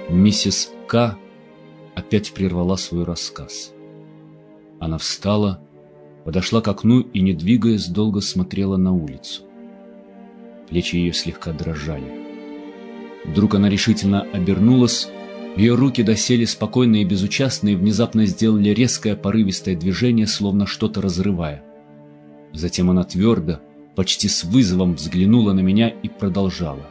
Миссис К. опять прервала свой рассказ. Она встала, подошла к окну и, не двигаясь, долго смотрела на улицу. Плечи ее слегка дрожали. Вдруг она решительно обернулась, ее руки, доселе спокойные и безучастные, внезапно сделали резкое порывистое движение, словно что-то разрывая. Затем она твердо, почти с вызовом взглянула на меня и продолжала.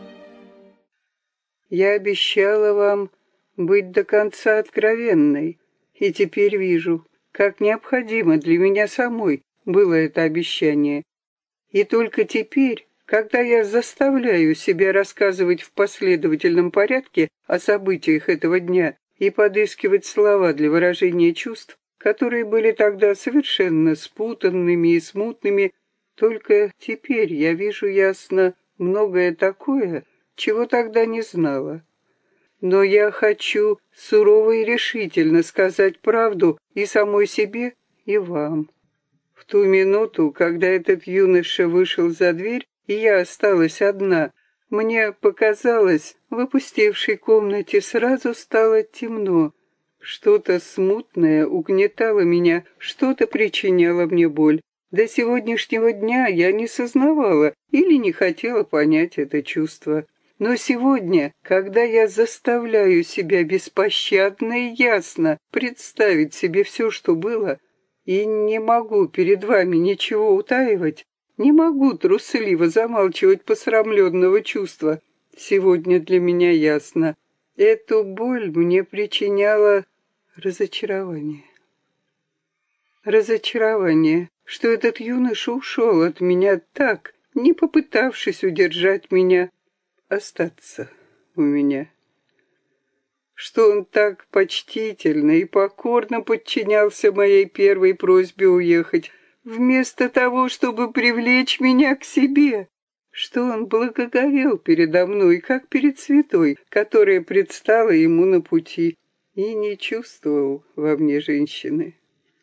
«Я обещала вам быть до конца откровенной, и теперь вижу, как необходимо для меня самой было это обещание. И только теперь, когда я заставляю себя рассказывать в последовательном порядке о событиях этого дня и подыскивать слова для выражения чувств, которые были тогда совершенно спутанными и смутными, только теперь я вижу ясно многое такое, чего тогда не знала. Но я хочу сурово и решительно сказать правду и самой себе, и вам. В ту минуту, когда этот юноша вышел за дверь, и я осталась одна, мне показалось, в опустевшей комнате сразу стало темно. Что-то смутное угнетало меня, что-то причиняло мне боль. До сегодняшнего дня я не сознавала или не хотела понять это чувство. Но сегодня, когда я заставляю себя беспощадно и ясно представить себе все, что было, и не могу перед вами ничего утаивать, не могу трусливо замалчивать посрамленного чувства, сегодня для меня ясно. Эту боль мне причиняло разочарование. Разочарование, что этот юноша ушел от меня так, не попытавшись удержать меня, остаться у меня. Что он так почтительно и покорно подчинялся моей первой просьбе уехать, вместо того, чтобы привлечь меня к себе. Что он благоговел передо мной, как перед святой, которая предстала ему на пути, и не чувствовал во мне женщины.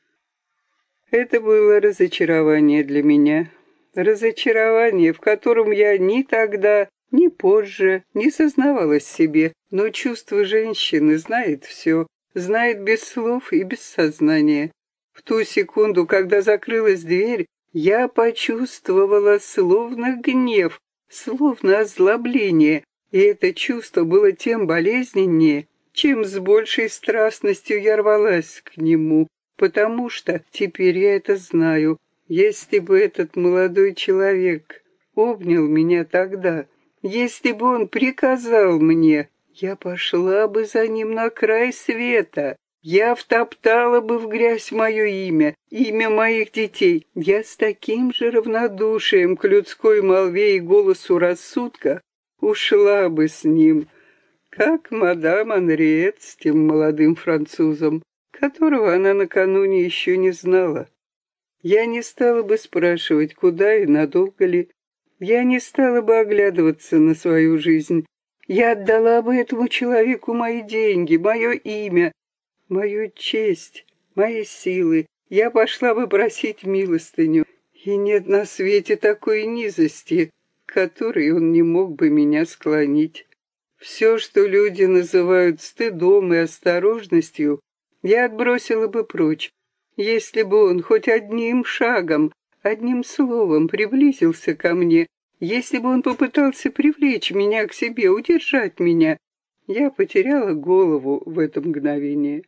Это было разочарование для меня. Разочарование, в котором я ни тогда, ни позже не сознавалась себе, но чувство женщины знает все, знает без слов и без сознания. В ту секунду, когда закрылась дверь, я почувствовала словно гнев, словно озлобление, и это чувство было тем болезненнее, чем с большей страстностью я рвалась к нему, потому что, теперь я это знаю, если бы этот молодой человек обнял меня тогда, если бы он приказал мне, я пошла бы за ним на край света. Я втоптала бы в грязь мое имя, имя моих детей. Я с таким же равнодушием к людской молве и голосу рассудка ушла бы с ним, как мадам Анриет с тем молодым французом, которого она накануне еще не знала. Я не стала бы спрашивать, куда и надолго ли. Я не стала бы оглядываться на свою жизнь. Я отдала бы этому человеку мои деньги, мое имя, мою честь, мои силы. Я пошла бы просить милостыню. И нет на свете такой низости, к которой он не мог бы меня склонить. Все, что люди называют стыдом и осторожностью, я отбросила бы прочь, если бы он хоть одним шагом, одним словом приблизился ко мне, если бы он попытался привлечь меня к себе, удержать меня. Я потеряла голову в это мгновение.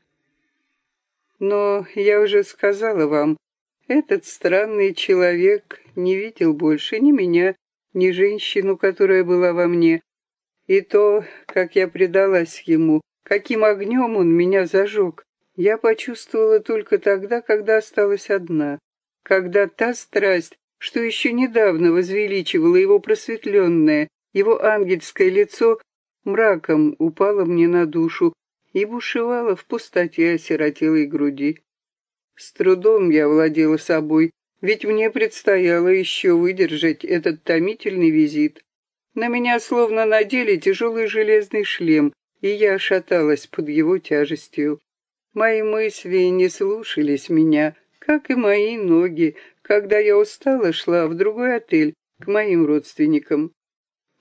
Но я уже сказала вам, этот странный человек не видел больше ни меня, ни женщину, которая была во мне. И то, как я предалась ему, каким огнем он меня зажег, я почувствовала только тогда, когда осталась одна, когда та страсть, что еще недавно возвеличивала его просветленное, его ангельское лицо, мраком упала мне на душу и бушевала в пустоте осиротелой груди. С трудом я владела собой, ведь мне предстояло еще выдержать этот томительный визит. На меня словно надели тяжелый железный шлем, и я шаталась под его тяжестью. Мои мысли не слушались меня, как и мои ноги, когда я устала шла в другой отель к моим родственникам.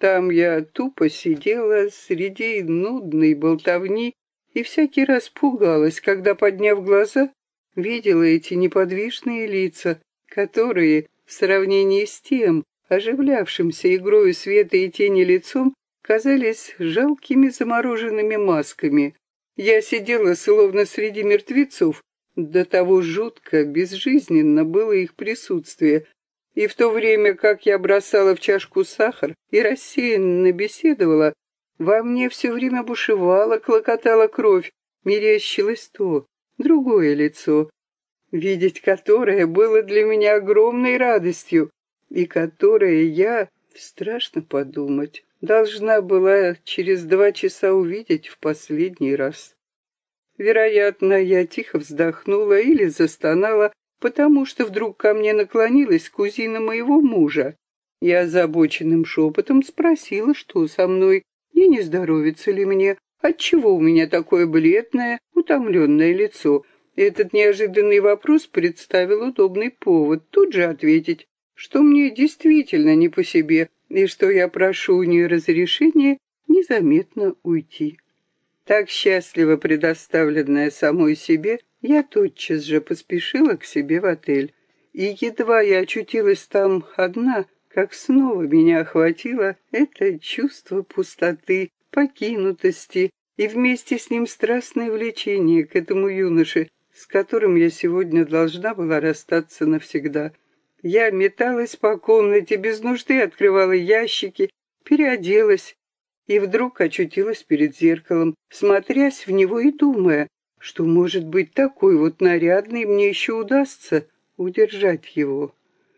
Там я тупо сидела среди нудной болтовни и всякий раз пугалась, когда, подняв глаза, видела эти неподвижные лица, которые, в сравнении с тем, оживлявшимся игрою света и тени лицом, казались жалкими замороженными масками. Я сидела словно среди мертвецов, до того жутко, безжизненно было их присутствие, и в то время, как я бросала в чашку сахар и рассеянно беседовала, во мне все время бушевала, клокотала кровь, мерещилось то, другое лицо, видеть которое было для меня огромной радостью, и которое я, страшно подумать, должна была через 2 часа увидеть в последний раз. Вероятно, я тихо вздохнула или застонала, потому что вдруг ко мне наклонилась кузина моего мужа. Я озабоченным шепотом спросила, что со мной, и не здоровится ли мне, отчего у меня такое бледное, утомленное лицо. Этот неожиданный вопрос представил удобный повод тут же ответить, что мне действительно не по себе, и что я прошу у нее разрешения незаметно уйти. Так счастливо предоставленная самой себе, я тотчас же поспешила к себе в отель. И едва я очутилась там одна, как снова меня охватило это чувство пустоты, покинутости и вместе с ним страстное влечение к этому юноше, с которым я сегодня должна была расстаться навсегда. Я металась по комнате, без нужды открывала ящики, переоделась и вдруг очутилась перед зеркалом, смотрясь в него и думая, что, может быть, такой вот нарядный мне еще удастся удержать его.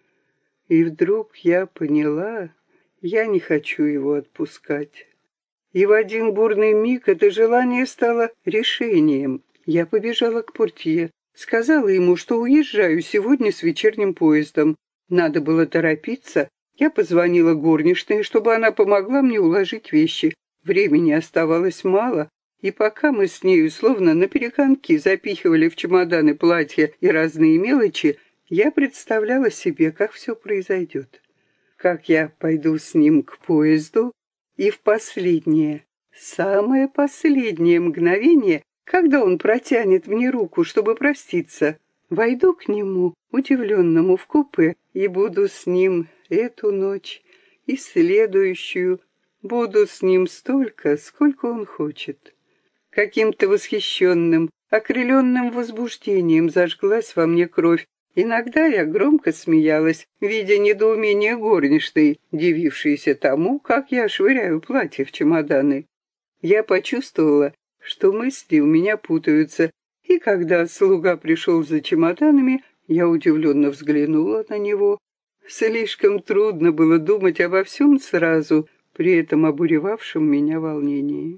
И вдруг я поняла, я не хочу его отпускать. И в один бурный миг это желание стало решением. Я побежала к портье, сказала ему, что уезжаю сегодня с вечерним поездом. Надо было торопиться. Я позвонила горничной, чтобы она помогла мне уложить вещи. Времени оставалось мало, и пока мы с нею словно напереконки запихивали в чемоданы платья и разные мелочи, я представляла себе, как все произойдет. Как я пойду с ним к поезду, и в последнее, самое последнее мгновение, когда он протянет мне руку, чтобы проститься, войду к нему, удивленному, в купе, и буду с ним эту ночь и следующую, буду с ним столько, сколько он хочет. Каким-то восхищенным, окрыленным возбуждением зажглась во мне кровь. Иногда я громко смеялась, видя недоумение горничной, дивившейся тому, как я швыряю платье в чемоданы. Я почувствовала, что мысли у меня путаются, и когда слуга пришел за чемоданами, я удивленно взглянула на него. Слишком трудно было думать обо всем сразу, при этом обуревавшем меня волнении.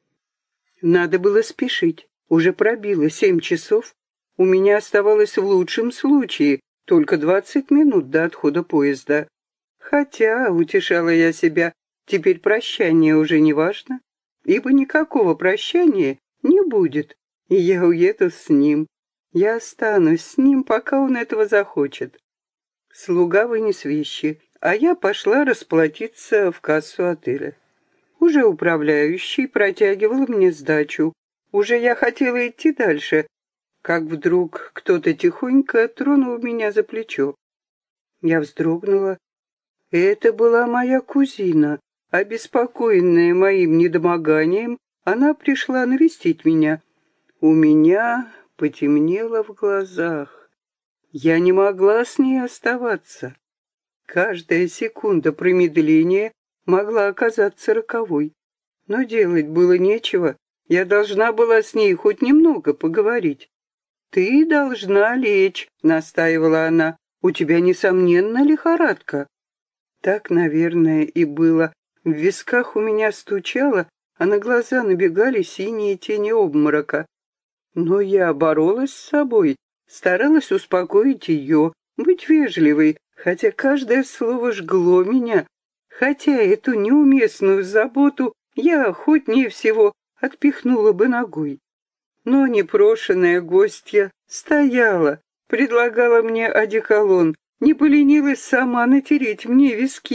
Надо было спешить. Уже пробило 7 часов. У меня оставалось в лучшем случае только 20 минут до отхода поезда. Хотя, утешала я себя, теперь прощание уже не важно, ибо никакого прощания не будет, и я уеду с ним. Я останусь с ним, пока он этого захочет. Слуга вынес вещи, а я пошла расплатиться в кассу отеля. Уже управляющий протягивал мне сдачу. Уже я хотела идти дальше, как вдруг кто-то тихонько тронул меня за плечо. Я вздрогнула. Это была моя кузина. Обеспокоенная моим недомоганием, она пришла навестить меня. У меня потемнело в глазах. Я не могла с ней оставаться. Каждая секунда промедления могла оказаться роковой. Но делать было нечего. Я должна была с ней хоть немного поговорить. «Ты должна лечь», — настаивала она. «У тебя, несомненно, лихорадка». Так, наверное, и было. В висках у меня стучало, а на глаза набегали синие тени обморока. Но я боролась с собой, старалась успокоить ее, быть вежливой, хотя каждое слово жгло меня, хотя эту неуместную заботу я охотнее всего отпихнула бы ногой. Но непрошенная гостья стояла, предлагала мне одеколон, не поленилась сама натереть мне виски.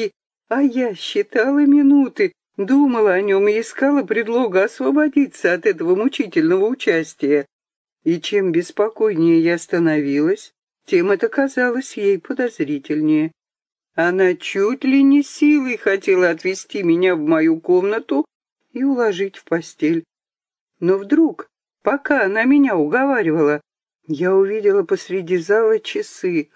А я считала минуты, думала о нем и искала предлога освободиться от этого мучительного участия. И чем беспокойнее я становилась, тем это казалось ей подозрительнее. Она чуть ли не силой хотела отвести меня в мою комнату и уложить в постель. Но вдруг, пока она меня уговаривала, я увидела посреди зала часы.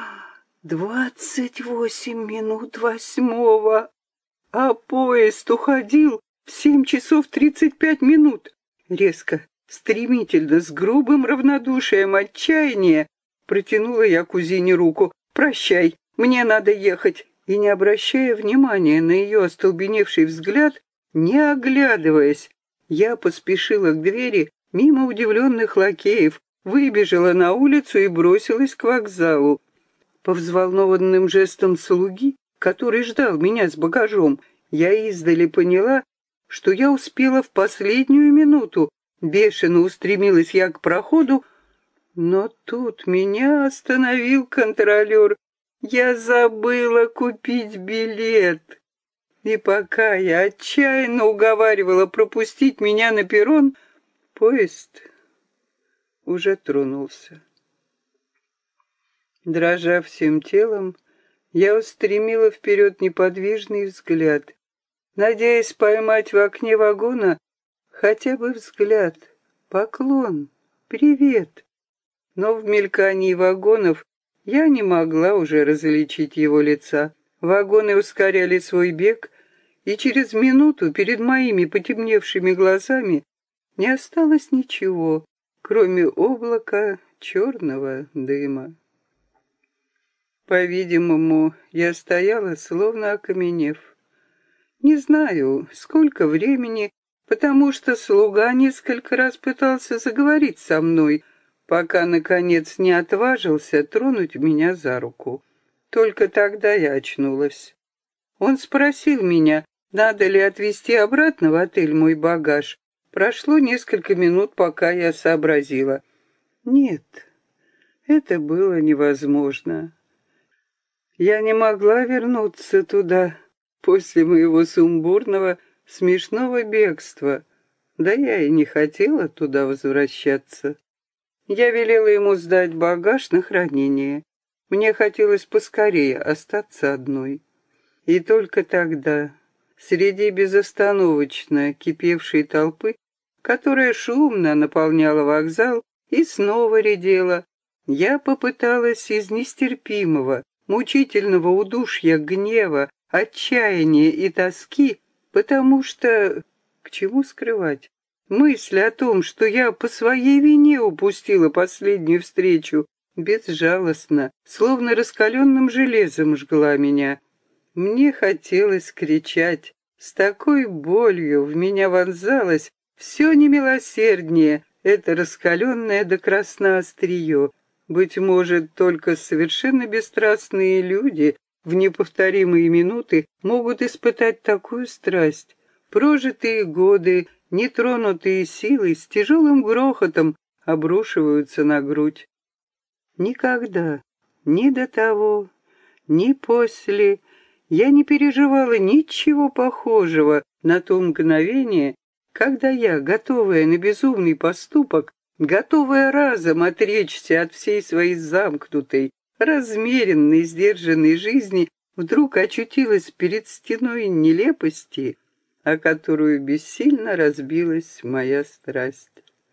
28 минут 8, а поезд уходил в 7 часов 35 минут. Резко, стремительно, с грубым равнодушием отчаяния протянула я кузине руку. «Прощай, мне надо ехать». И, не обращая внимания на ее остолбеневший взгляд, не оглядываясь, я поспешила к двери мимо удивленных лакеев, выбежала на улицу и бросилась к вокзалу. По взволнованным жестам слуги, который ждал меня с багажом, я издали поняла, что я успела в последнюю минуту. Бешено устремилась я к проходу, но тут меня остановил контролер. Я забыла купить билет. И пока я отчаянно уговаривала пропустить меня на перрон, поезд уже тронулся. Дрожа всем телом, я устремила вперед неподвижный взгляд, надеясь поймать в окне вагона хотя бы взгляд, поклон, привет. Но в мелькании вагонов я не могла уже различить его лица. Вагоны ускоряли свой бег, и через минуту перед моими потемневшими глазами не осталось ничего, кроме облака черного дыма. По-видимому, я стояла, словно окаменев. Не знаю, сколько времени, потому что слуга несколько раз пытался заговорить со мной, пока, наконец, не отважился тронуть меня за руку. Только тогда я очнулась. Он спросил меня, надо ли отвезти обратно в отель мой багаж. Прошло несколько минут, пока я сообразила. Нет, это было невозможно. Я не могла вернуться туда после моего сумбурного, смешного бегства. Да я и не хотела туда возвращаться. Я велела ему сдать багаж на хранение. Мне хотелось поскорее остаться одной. И только тогда, среди безостановочно кипевшей толпы, которая шумно наполняла вокзал и снова редела, я попыталась из нестерпимого, мучительного удушья, гнева, отчаяния и тоски, потому что, к чему скрывать, мысль о том, что я по своей вине упустила последнюю встречу, безжалостно, словно раскаленным железом жгла меня. Мне хотелось кричать, с такой болью в меня вонзалось все немилосерднее это раскаленное до красна острие. Быть может, только совершенно бесстрастные люди в неповторимые минуты могут испытать такую страсть. Прожитые годы, нетронутые силой, с тяжелым грохотом обрушиваются на грудь. Никогда, ни до того, ни после, я не переживала ничего похожего на то мгновение, когда я, готовая на безумный поступок, готовая разом отречься от всей своей замкнутой, размеренной, сдержанной жизни, вдруг очутилась перед стеной нелепости, о которую бессильно разбилась моя страсть.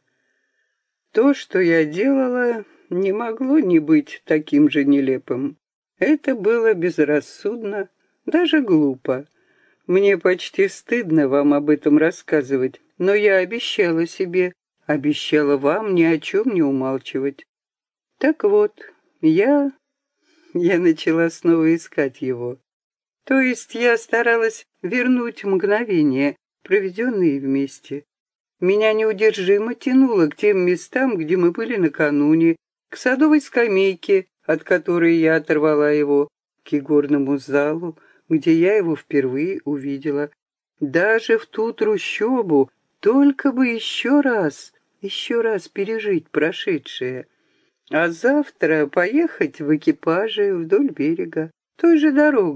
То, что я делала, не могло не быть таким же нелепым. Это было безрассудно, даже глупо. Мне почти стыдно вам об этом рассказывать, но я обещала себе, обещала вам ни о чем не умалчивать. Так вот, я начала снова искать его. То есть я старалась вернуть мгновения, проведенные вместе. Меня неудержимо тянуло к тем местам, где мы были накануне, к садовой скамейке, от которой я оторвала его, к игорному залу, где я его впервые увидела. Даже в ту трущобу, только бы еще раз пережить прошедшее. А завтра поехать в экипаже вдоль берега, той же дорогой,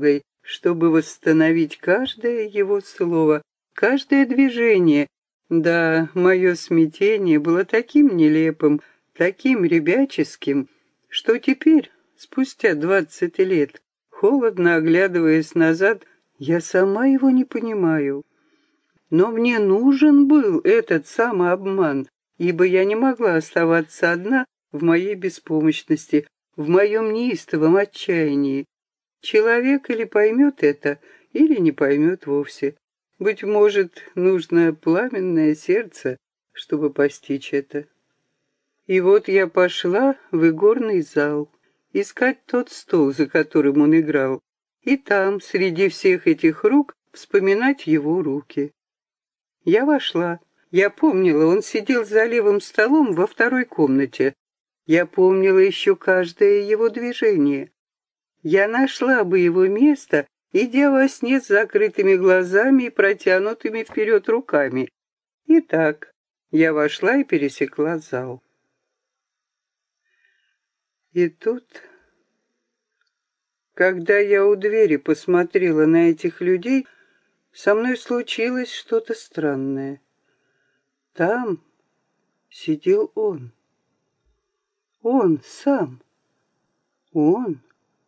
чтобы восстановить каждое его слово, каждое движение. Да, мое смятение было таким нелепым, таким ребяческим, что теперь, спустя 20 лет, холодно оглядываясь назад, я сама его не понимаю. Но мне нужен был этот самообман, ибо я не могла оставаться одна в моей беспомощности, в моем неистовом отчаянии. Человек или поймет это, или не поймет вовсе. Быть может, нужно пламенное сердце, чтобы постичь это. И вот я пошла в игорный зал, искать тот стол, за которым он играл, и там, среди всех этих рук, вспоминать его руки. Я вошла. Я помнила, он сидел за левым столом во второй комнате. Я помнила еще каждое его движение. Я нашла бы его место, идя во сне с закрытыми глазами и протянутыми вперед руками. Итак, я вошла и пересекла зал. И тут, когда я у двери посмотрела на этих людей, со мной случилось что-то странное. Там сидел он. Он сам. Он.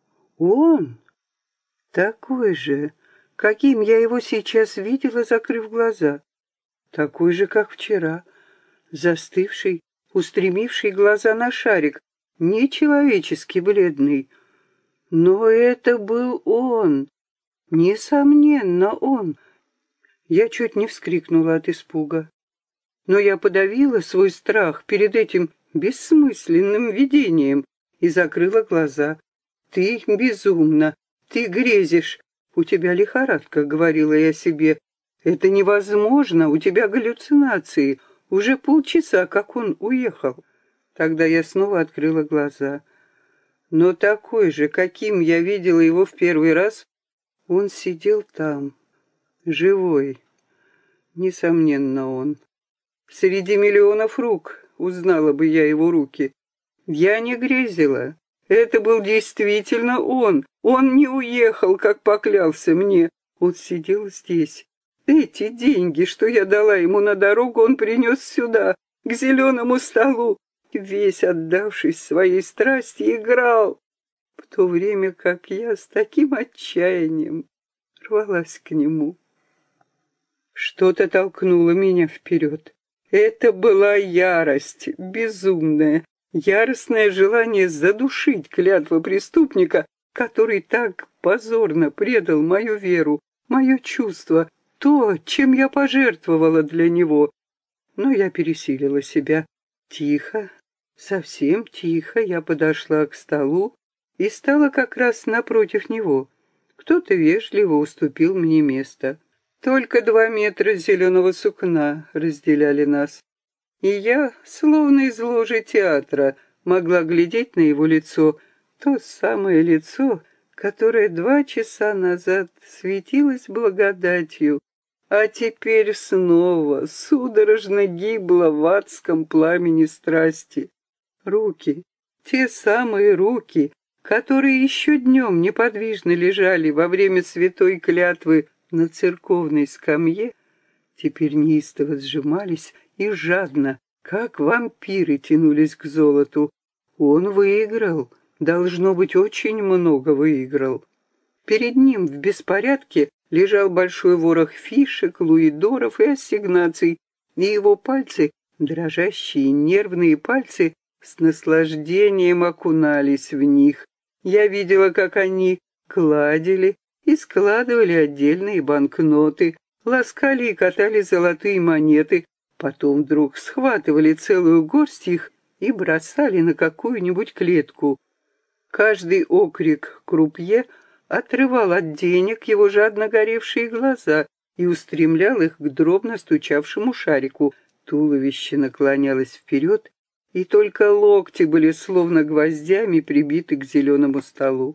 Такой же, каким я его сейчас видела, закрыв глаза. Такой же, как вчера. Застывший, устремивший глаза на шарик, нечеловечески бледный. Но это был он. Несомненно, он. Я чуть не вскрикнула от испуга. Но я подавила свой страх перед этим бессмысленным видением и закрыла глаза. «Ты безумна, ты грезишь, у тебя лихорадка», — говорила я себе. «Это невозможно, у тебя галлюцинации. Уже полчаса, как он уехал». Тогда я снова открыла глаза. Но такой же, каким я видела его в первый раз, он сидел там, живой. Несомненно, он. Среди миллионов рук узнала бы я его руки. Я не грезила. Это был действительно он. Он не уехал, как поклялся мне. Он сидел здесь. Эти деньги, что я дала ему на дорогу, он принес сюда, к зеленому столу. Весь отдавшись своей страсти, играл. В то время как я с таким отчаянием рвалась к нему. Что-то толкнуло меня вперед. Это была ярость, безумная, яростное желание задушить клятву преступника, который так позорно предал мою веру, мое чувство, то, чем я пожертвовала для него. Но я пересилила себя. Тихо, совсем тихо я подошла к столу и стала как раз напротив него. Кто-то вежливо уступил мне место. Только 2 метра зеленого сукна разделяли нас. И я, словно из ложи театра, могла глядеть на его лицо, то самое лицо, которое 2 часа назад светилось благодатью, а теперь снова судорожно гибло в адском пламени страсти. Руки, те самые руки, которые еще днем неподвижно лежали во время святой клятвы на церковной скамье, теперь неистово сжимались и жадно, как вампиры, тянулись к золоту. Он выиграл, должно быть, очень много выиграл. Перед ним в беспорядке лежал большой ворох фишек, луидоров и ассигнаций, и его пальцы, дрожащие нервные пальцы, с наслаждением окунались в них. Я видела, как они гладили и складывали отдельные банкноты, ласкали и катали золотые монеты, потом вдруг схватывали целую горсть их и бросали на какую-нибудь клетку. Каждый окрик крупье отрывал от денег его жадно горевшие глаза и устремлял их к дробно стучавшему шарику. Туловище наклонялось вперед, и только локти были словно гвоздями прибиты к зеленому столу.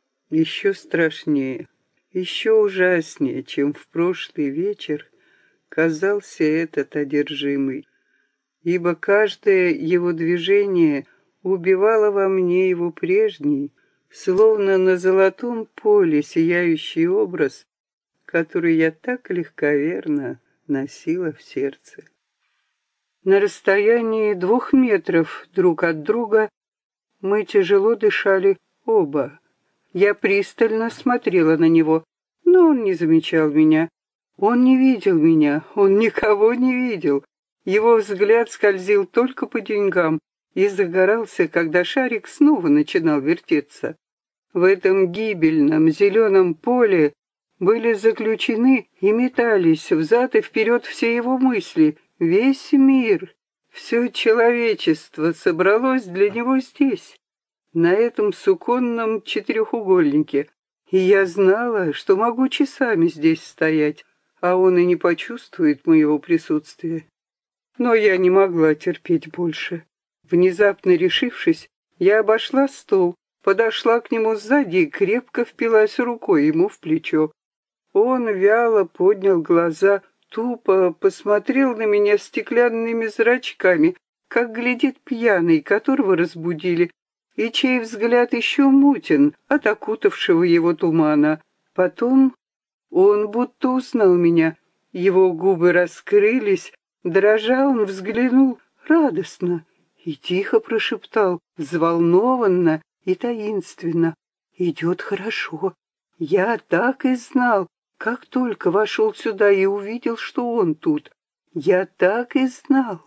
Еще страшнее, еще ужаснее, чем в прошлый вечер, казался этот одержимый, ибо каждое его движение убивало во мне его прежний, словно на золотом поле сияющий образ, который я так легковерно носила в сердце. На расстоянии 2 метров друг от друга мы тяжело дышали оба. Я пристально смотрела на него, но он не замечал меня. Он не видел меня, он никого не видел. Его взгляд скользил только по деньгам и загорался, когда шарик снова начинал вертеться. В этом гибельном зеленом поле были заключены и метались взад и вперед все его мысли, весь мир, все человечество собралось для него здесь, на этом суконном четырехугольнике, и я знала, что могу часами здесь стоять, а он и не почувствует моего присутствия. Но я не могла терпеть больше. Внезапно решившись, я обошла стол, подошла к нему сзади и крепко впилась рукой ему в плечо. Он вяло поднял глаза, тупо посмотрел на меня стеклянными зрачками, как глядит пьяный, которого разбудили, и чей взгляд еще мутен от окутавшего его тумана. Потом он будто узнал меня, его губы раскрылись, дрожа он взглянул радостно и тихо прошептал, взволнованно и таинственно: «Идет хорошо. Я так и знал, как только вошел сюда и увидел, что он тут. Я так и знал».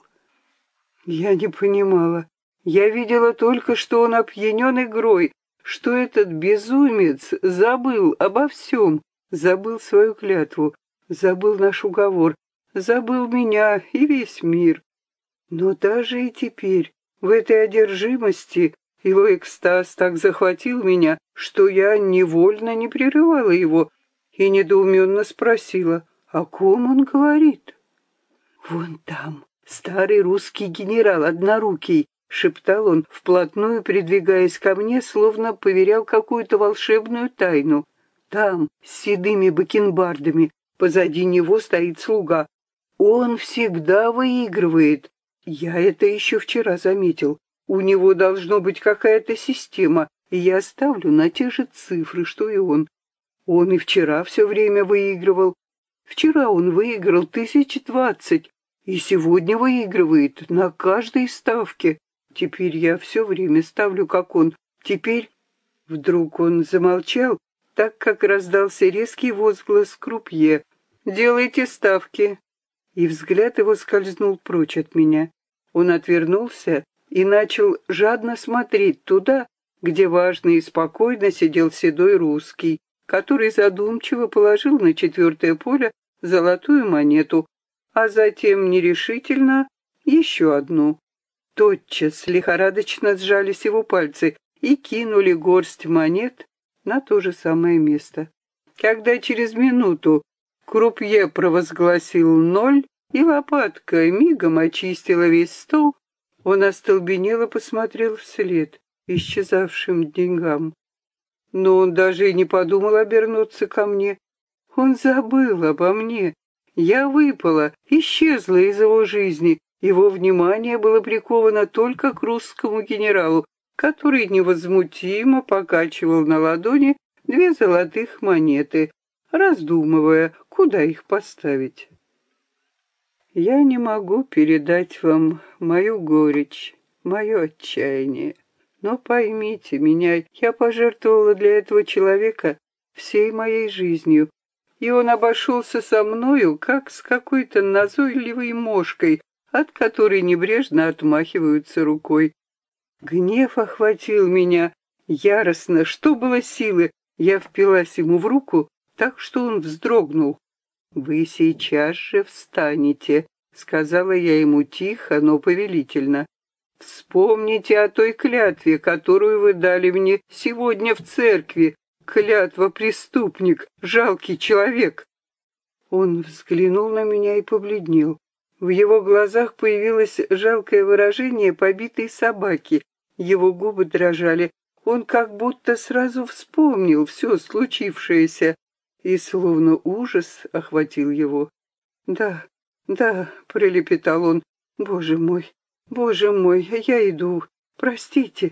Я не понимала. Я видела только, что он опьянен игрой, что этот безумец забыл обо всем, забыл свою клятву, забыл наш уговор, забыл меня и весь мир. Но даже и теперь, в этой одержимости, его экстаз так захватил меня, что я невольно не прерывала его и недоуменно спросила, о ком он говорит. «Вон там, старый русский генерал, однорукий», — шептал он, вплотную придвигаясь ко мне, словно поверял какую-то волшебную тайну. «Там, с седыми бакенбардами, позади него стоит слуга. Он всегда выигрывает. Я это еще вчера заметил. У него должно быть какая-то система, и я ставлю на те же цифры, что и он. Он и вчера все время выигрывал. Вчера он выиграл 1020, и сегодня выигрывает на каждой ставке. Теперь я все время ставлю, как он. Теперь...» Вдруг он замолчал, так как раздался резкий возглас крупье. «Делайте ставки!» И взгляд его скользнул прочь от меня. Он отвернулся и начал жадно смотреть туда, где важно и спокойно сидел седой русский, который задумчиво положил на 4-е поле золотую монету, а затем нерешительно еще одну. Тотчас лихорадочно сжались его пальцы и кинули горсть монет на то же самое место. Когда через минуту крупье провозгласил 0, и лопатка мигом очистила весь стол, он остолбенело посмотрел вслед исчезавшим деньгам. Но он даже и не подумал обернуться ко мне. Он забыл обо мне. Я выпала, исчезла из его жизни. Его внимание было приковано только к русскому генералу, который невозмутимо покачивал на ладони 2 золотых монеты, раздумывая, куда их поставить. Я не могу передать вам мою горечь, мое отчаяние. Но поймите меня, я пожертвовала для этого человека всей моей жизнью, и он обошелся со мною, как с какой-то назойливой мошкой, от которой небрежно отмахиваются рукой. Гнев охватил меня яростно, что было силы. Я впилась ему в руку так, что он вздрогнул. «Вы сейчас же встанете», — сказала я ему тихо, но повелительно. «Вспомните о той клятве, которую вы дали мне сегодня в церкви. Клятва преступник, жалкий человек». Он взглянул на меня и побледнел. В его глазах появилось жалкое выражение побитой собаки. Его губы дрожали. Он как будто сразу вспомнил все случившееся, и словно ужас охватил его. «Да, да», — пролепетал он, — боже мой, я иду, простите».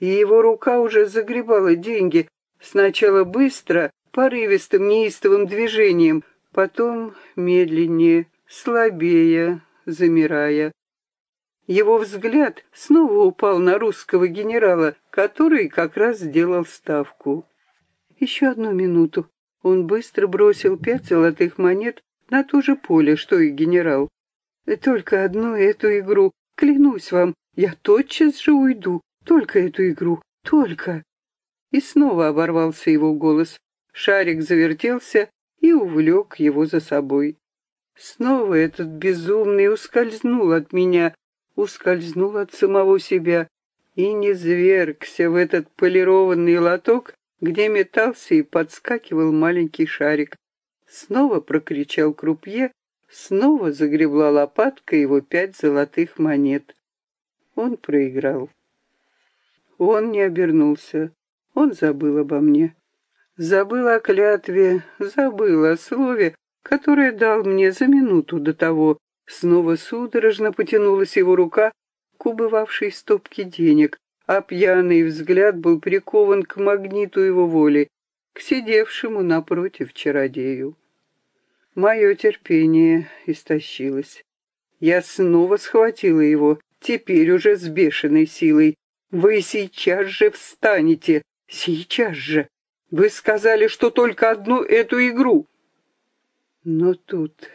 и его рука уже загребала деньги, сначала быстро, порывистым, неистовым движением, потом медленнее, слабее, замирая. Его взгляд снова упал на русского генерала, который как раз сделал ставку. Еще одну минуту. Он быстро бросил 5 золотых монет на то же поле, что и генерал. Только одну эту игру. Клянусь вам, я тотчас же уйду. Только эту игру. Только. И снова оборвался его голос. Шарик завертелся и увлек его за собой. Снова этот безумный ускользнул от меня, ускользнул от самого себя и низвергся в этот полированный лоток, где метался и подскакивал маленький шарик. Снова прокричал крупье, снова загребла лопатка его 5 золотых монет. Он проиграл. Он не обернулся, он забыл обо мне. Забыл о клятве, забыл о слове, которое дал мне за минуту до того. Снова судорожно потянулась его рука к убывавшей стопке денег, а пьяный взгляд был прикован к магниту его воли, к сидевшему напротив чародею. Мое терпение истощилось. Я снова схватила его, теперь уже с бешеной силой. «Вы сейчас же встанете! Сейчас же! Вы сказали, что только одну эту игру!» Но тут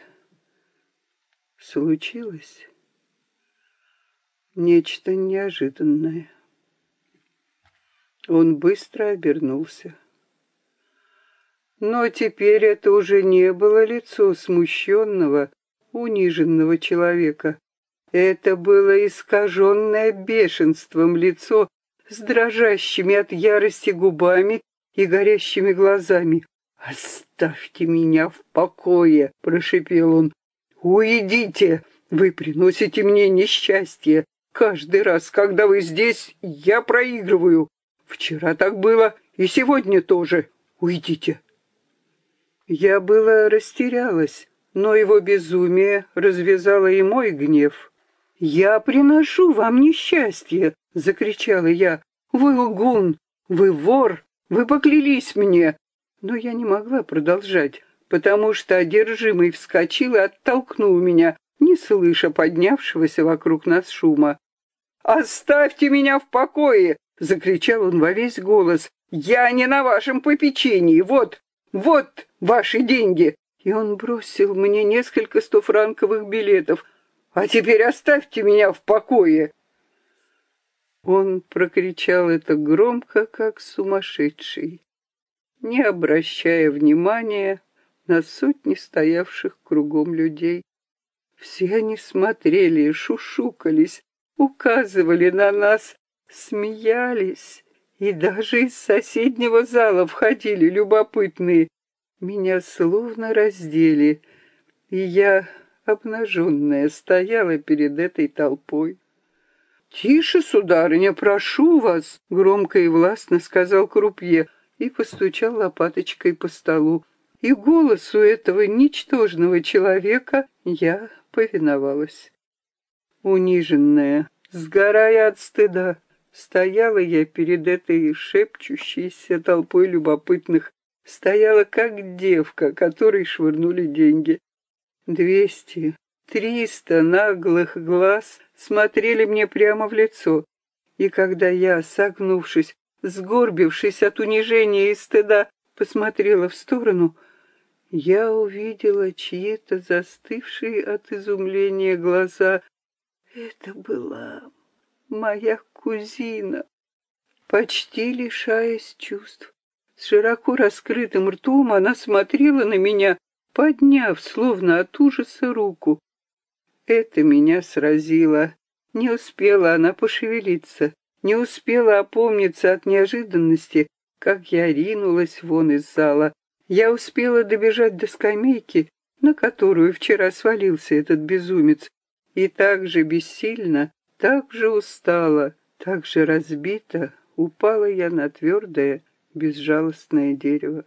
случилось нечто неожиданное. Он быстро обернулся. Но теперь это уже не было лицо смущенного, униженного человека. Это было искаженное бешенством лицо с дрожащими от ярости губами и горящими глазами. «Оставьте меня в покое!» — прошипел он. «Уйдите! Вы приносите мне несчастье. Каждый раз, когда вы здесь, я проигрываю. Вчера так было, и сегодня тоже. Уйдите!» Я было растерялась, но его безумие развязало и мой гнев. «Я приношу вам несчастье!» — закричала я. «Вы лгун! Вы вор! Вы поклялись мне!» Но я не могла продолжать, потому что одержимый вскочил и оттолкнул меня, не слыша поднявшегося вокруг нас шума. «Оставьте меня в покое!» — закричал он во весь голос. «Я не на вашем попечении! Вот ваши деньги!» И он бросил мне несколько 100-франковых билетов. «А теперь оставьте меня в покое!» Он прокричал это громко, как сумасшедший, не обращая внимания на сотни стоявших кругом людей. Все они смотрели, шушукались, указывали на нас, смеялись, и даже из соседнего зала входили любопытные. Меня словно раздели, и я, обнаженная, стояла перед этой толпой. «Тише, сударыня, прошу вас!» — громко и властно сказал крупье и постучал лопаточкой по столу. И голосу этого ничтожного человека я повиновалась. Униженная, сгорая от стыда, стояла я перед этой шепчущейся толпой любопытных, стояла как девка, которой швырнули деньги. 200, 300 наглых глаз смотрели мне прямо в лицо, и когда я, согнувшись, сгорбившись от унижения и стыда, посмотрела в сторону, я увидела чьи-то застывшие от изумления глаза. Это была моя кузина, почти лишаясь чувств. С широко раскрытым ртом она смотрела на меня, подняв, словно от ужаса, руку. Это меня сразило. Не успела она пошевелиться, не успела опомниться от неожиданности, как я ринулась вон из зала. Я успела добежать до скамейки, на которую вчера свалился этот безумец, и так же бессильно, так же устала, так же разбита упала я на твердое, безжалостное дерево.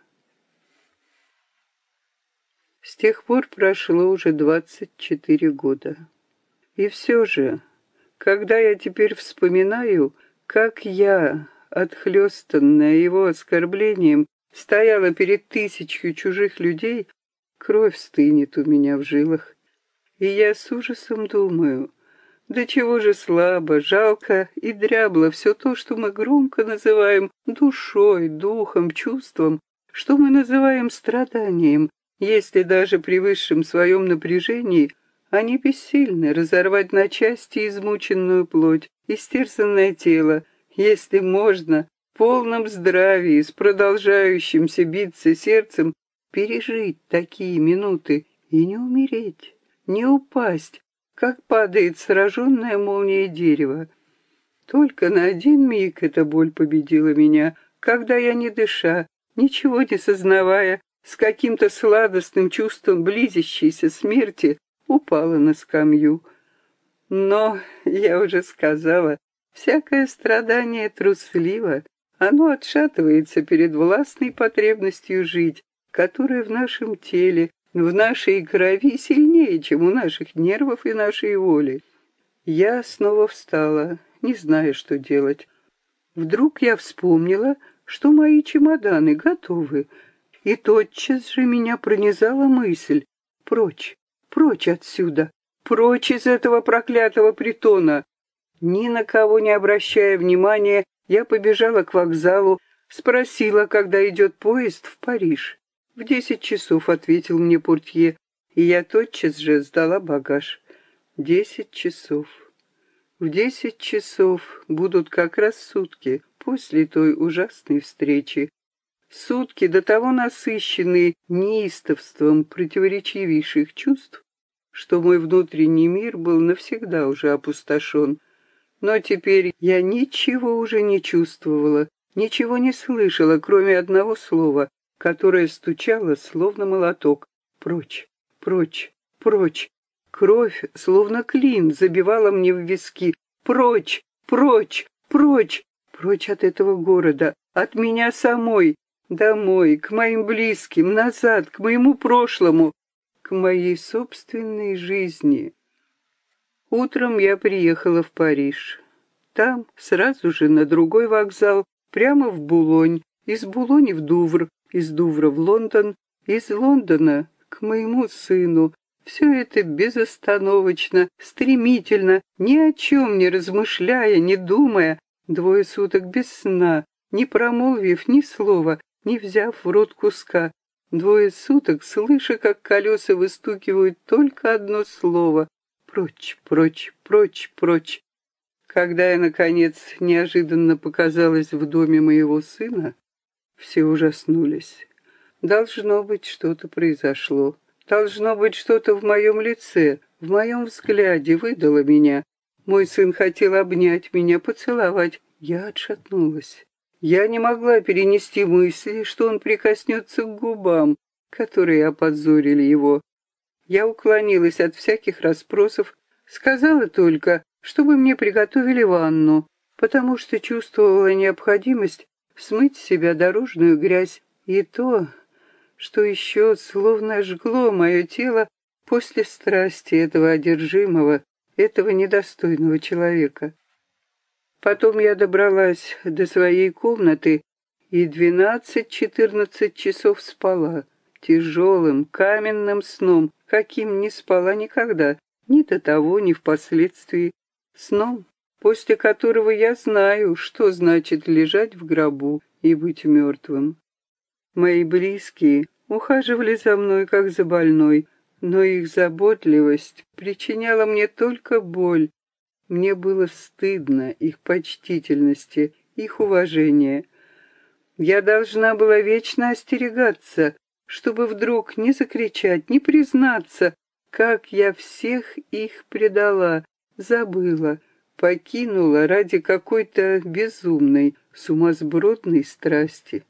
С тех пор прошло уже 24 года. И все же, когда я теперь вспоминаю, Как я, отхлёстанная его оскорблением, стояла перед тысячью чужих людей, кровь стынет у меня в жилах. И я с ужасом думаю, до чего же слабо, жалко и дрябло все то, что мы громко называем душой, духом, чувством, что мы называем страданием, если даже при высшем своем напряжении они бессильны разорвать на части измученную плоть, истерзанное тело, если можно в полном здравии, с продолжающимся биться сердцем, пережить такие минуты и не умереть, не упасть, как падает сраженное молнией дерево. Только на один миг эта боль победила меня, когда я, не дыша, ничего не сознавая, с каким-то сладостным чувством близящейся смерти, упала на скамью. Но, я уже сказала, всякое страдание трусливо, оно отшатывается перед властной потребностью жить, которая в нашем теле, в нашей крови сильнее, чем у наших нервов и нашей воли. Я снова встала, не зная, что делать. Вдруг я вспомнила, что мои чемоданы готовы, и тотчас же меня пронизала мысль: прочь, прочь отсюда, прочь из этого проклятого притона. Ни на кого не обращая внимания, я побежала к вокзалу, спросила, когда идет поезд в Париж. «В 10 часов», — ответил мне портье, и я тотчас же сдала багаж. 10 часов. В 10 часов будут как раз сутки после той ужасной встречи. Сутки до того насыщенные неистовством противоречивейших чувств, что мой внутренний мир был навсегда уже опустошен. Но теперь я ничего уже не чувствовала, ничего не слышала, кроме одного слова, которое стучало, словно молоток. Прочь, прочь, прочь. Кровь, словно клин, забивала мне в виски. Прочь, прочь, прочь, прочь от этого города, от меня самой, домой, к моим близким, назад, к моему прошлому, к моей собственной жизни. Утром я приехала в Париж. Там, сразу же на другой вокзал, прямо в Булонь, из Булони в Дувр, из Дувра в Лондон, из Лондона к моему сыну. Все это безостановочно, стремительно, ни о чем не размышляя, не думая, 2 суток без сна, не промолвив ни слова, не взяв в рот куска. 2 суток, слыша, как колеса выстукивают только одно слово: прочь, прочь, прочь, прочь. Когда я, наконец, неожиданно показалась в доме моего сына, все ужаснулись. Должно быть, что-то произошло. Должно быть, что-то в моем лице, в моем взгляде выдало меня. Мой сын хотел обнять меня, поцеловать. Я отшатнулась. Я не могла перенести мысли, что он прикоснется к губам, которые опозорили его. Я уклонилась от всяких расспросов, сказала только, чтобы мне приготовили ванну, потому что чувствовала необходимость смыть с себя дорожную грязь и то, что еще словно жгло мое тело после страсти этого одержимого, этого недостойного человека. Потом я добралась до своей комнаты и 12-14 часов спала, тяжелым, каменным сном, каким не спала никогда, ни до того, ни впоследствии, сном, после которого я знаю, что значит лежать в гробу и быть мертвым. Мои близкие ухаживали за мной, как за больной, но их заботливость причиняла мне только боль. Мне было стыдно их почтительности, их уважения. Я должна была вечно остерегаться, чтобы вдруг не закричать, не признаться, как я всех их предала, забыла, покинула ради какой-то безумной, сумасбродной страсти.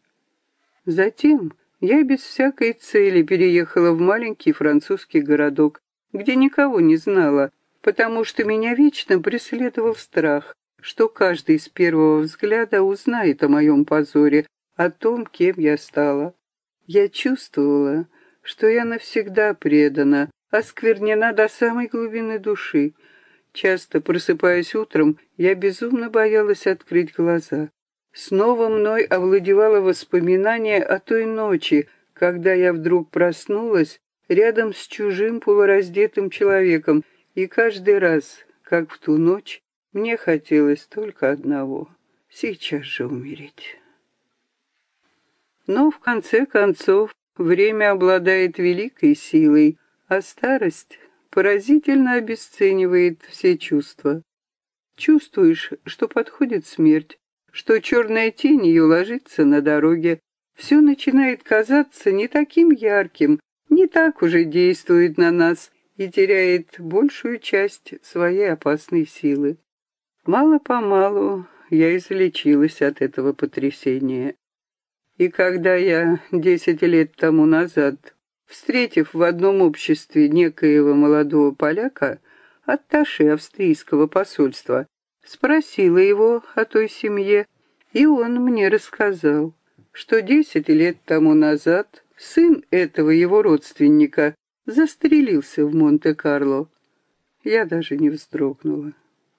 Затем я без всякой цели переехала в маленький французский городок, где никого не знала, потому что меня вечно преследовал страх, что каждый с первого взгляда узнает о моем позоре, о том, кем я стала. Я чувствовала, что я навсегда предана, осквернена до самой глубины души. Часто, просыпаясь утром, я безумно боялась открыть глаза. Снова мной овладевало воспоминание о той ночи, когда я вдруг проснулась рядом с чужим полураздетым человеком, и каждый раз, как в ту ночь, мне хотелось только одного — сейчас же умереть. Но, в конце концов, время обладает великой силой, а старость поразительно обесценивает все чувства. Чувствуешь, что подходит смерть, что черная тень ее ложится на дороге, все начинает казаться не таким ярким, не так уже действует на нас и теряет большую часть своей опасной силы. Мало-помалу я излечилась от этого потрясения. И когда я 10 лет тому назад, встретив в одном обществе некоего молодого поляка, атташе австрийского посольства, спросила его о той семье, и он мне рассказал, что 10 лет тому назад сын этого его родственника застрелился в Монте-Карло. Я даже не вздрогнула.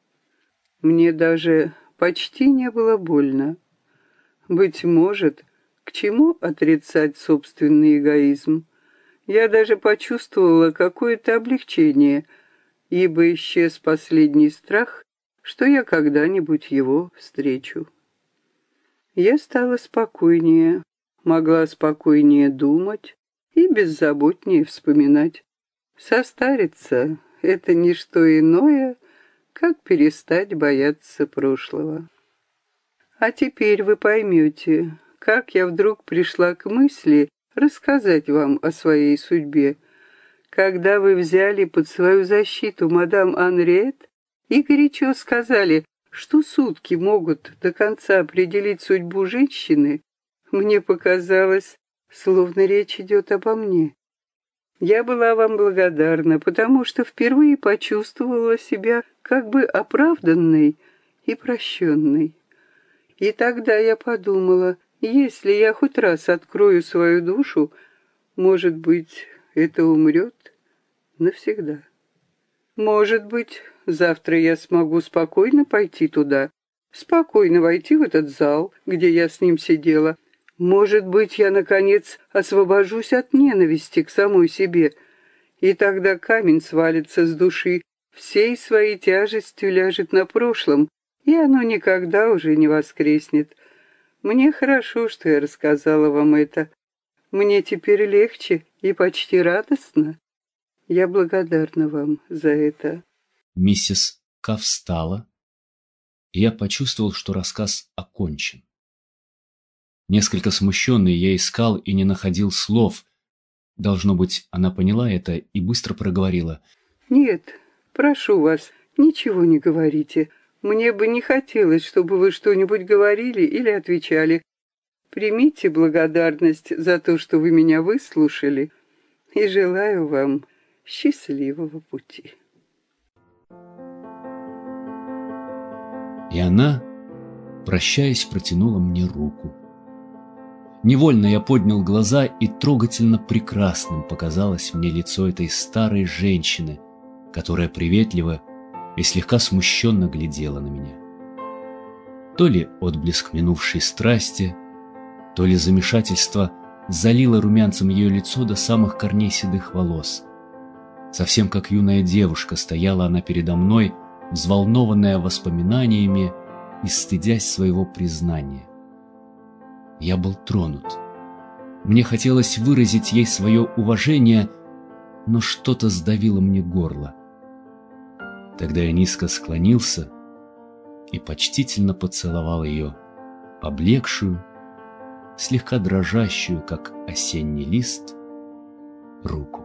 Мне даже почти не было больно. Быть может, к чему отрицать собственный эгоизм? Я даже почувствовала какое-то облегчение, ибо исчез последний страх, что я когда-нибудь его встречу. Я стала спокойнее, могла спокойнее думать и беззаботнее вспоминать. Состариться — это не что иное, как перестать бояться прошлого. А теперь вы поймете, как я вдруг пришла к мысли рассказать вам о своей судьбе, когда вы взяли под свою защиту мадам Анриет и горячо сказали, что сутки могут до конца определить судьбу женщины. Мне показалось, словно речь идет обо мне. Я была вам благодарна, потому что впервые почувствовала себя как бы оправданной и прощенной. И тогда я подумала, если я хоть раз открою свою душу, может быть, это умрет навсегда. Может быть, завтра я смогу спокойно пойти туда, спокойно войти в этот зал, где я с ним сидела. Может быть, я, наконец, освобожусь от ненависти к самой себе, и тогда камень свалится с души, всей своей тяжестью ляжет на прошлом, и оно никогда уже не воскреснет. Мне хорошо, что я рассказала вам это. Мне теперь легче и почти радостно. Я благодарна вам за это. Миссис К. встала, и я почувствовал, что рассказ окончен. Несколько смущенный, я искал и не находил слов. Должно быть, она поняла это и быстро проговорила. «Нет, прошу вас, ничего не говорите. Мне бы не хотелось, чтобы вы что-нибудь говорили или отвечали. Примите благодарность за то, что вы меня выслушали, и желаю вам счастливого пути». И она, прощаясь, протянула мне руку. Невольно я поднял глаза, и трогательно прекрасным показалось мне лицо этой старой женщины, которая приветливо и слегка смущенно глядела на меня. То ли отблеск минувшей страсти, то ли замешательство залило румянцем ее лицо до самых корней седых волос. Совсем как юная девушка стояла она передо мной, взволнованная воспоминаниями и стыдясь своего признания. Я был тронут. Мне хотелось выразить ей свое уважение, но что-то сдавило мне горло. Тогда я низко склонился и почтительно поцеловал ее, поблекшую, слегка дрожащую, как осенний лист, руку.